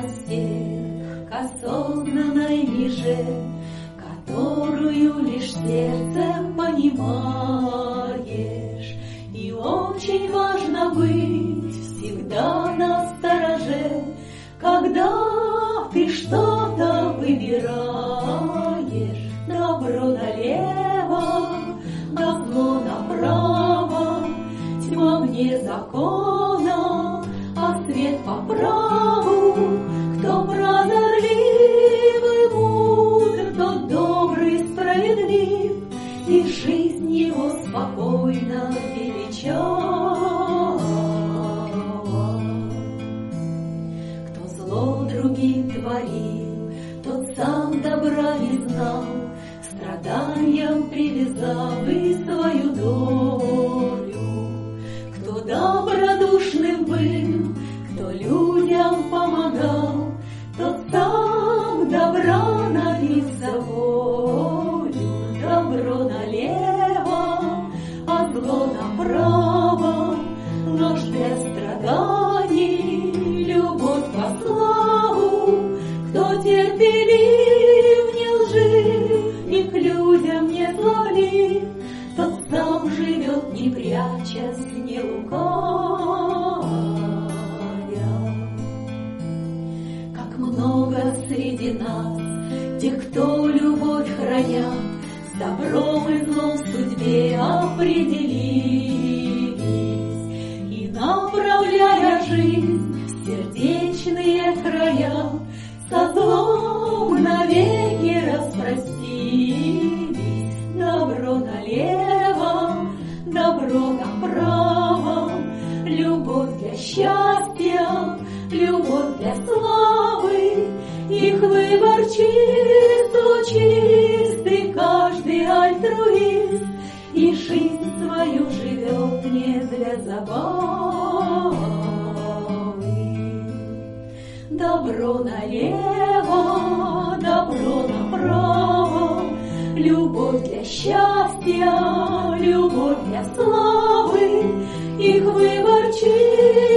всех к осознанной меже, которую лишь сердцем понимаешь. И очень важно быть всегда настороже, когда ты что-то выбираешь. Добро налево, а зло направо, тьма вне закона, а свет по праву. Кто прозорлив и мудр, тот добрый, справедлив, и жизнь его спокойно величава. Кто зло другим творил, тот сам добра не знал, страданиям привязав и свою долю. Кто добродушным был, кто людям помогал, тот сам добра добился волю. Добро налево, а зло направо, ложь для страданий, любовь во славу. Кто терпелив, не лжив и к людям не злоблив, тот сам живет, не прячась, не лукавя. Как много среди нас тех, кто любовь храня, с добром и злом в судьбе определились, и, направляя жизнь в сердечные края, со злом навеки распростились. Добро налево, добро направо, любовь для счастья, любовь для славы. Их выбор чист, лучистый, каждый альтруист, и жизнь свою живет не для забавы. Добро налево, добро направо, любовь для счастья, любовь для славы. Их выбор чист,